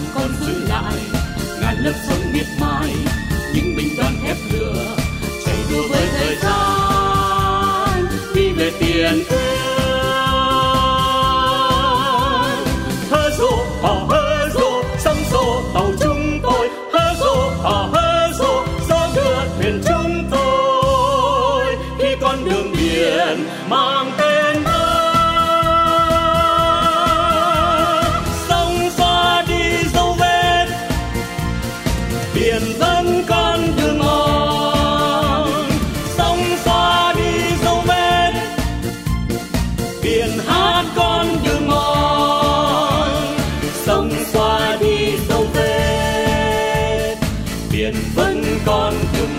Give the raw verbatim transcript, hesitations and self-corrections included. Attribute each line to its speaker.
Speaker 1: còn giữ lại ngàn lớp sống miệt mài, những binh đoàn thép lửa chạy đua với thời gian đi về tiền tuyến. Hơ rô hò hơ rô sóng xô tàu chúng tôi, hơ rô hò hơ rô gió đưa thuyền chúng tôi khi con đường biển mang tên ơi. Sông xóa đi dấu vết, biển vẫn còn đường mòn. Sông xóa đi dấu vết, biển hát con đường mòn. Sông xóa đi dấu vết, biển vẫn còn đường